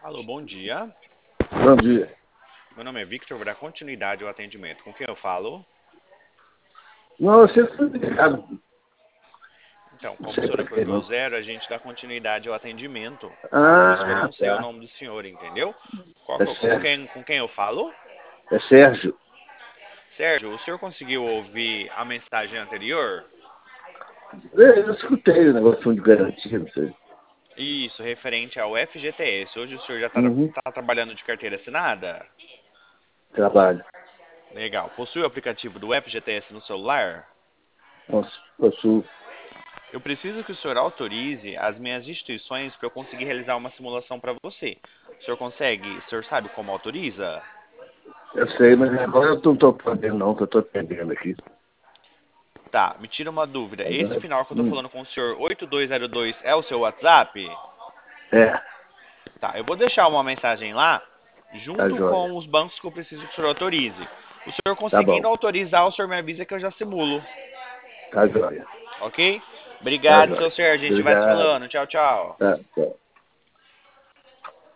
Alô, bom dia. Bom dia. Meu nome é Victor, vou dar continuidade ao atendimento. Com quem eu falo? Não, você foi ligado. Então, Não como o sei senhor pra quê, reportou não. zero, a gente dá continuidade ao atendimento. Por isso que eu Ah, não sei o tá. nome do senhor, entendeu? É Sérgio. Com quem eu falo? É Sérgio. Sérgio, o senhor conseguiu ouvir a mensagem anterior? Eu escutei o negócio de garantia, não sei. Isso, referente ao FGTS. Hoje o senhor já está Uhum. trabalhando de carteira assinada? Trabalho. Legal. Possui o aplicativo do FGTS no celular? Nossa, eu sou. Eu preciso que o senhor autorize as minhas instituições para eu conseguir realizar uma simulação para você. O senhor consegue? O senhor sabe como autoriza? Eu sei, mas agora eu não estou podendo, não, que eu estou atendendo aqui. Tá, me tira uma dúvida. Esse Agora, final que eu tô falando com o senhor, 8202, é o seu WhatsApp? é, Tá, eu vou deixar uma mensagem lá, tá junto jóia. com os bancos que eu preciso que o senhor autorize. O senhor Tá conseguindo bom. autorizar, o senhor me avisa que eu já simulo, Tá jóia. ok? Tá Obrigado, seu jóia. Sérgio. A gente vai se Obrigado. falando. Tchau, tchau. Tá, tá.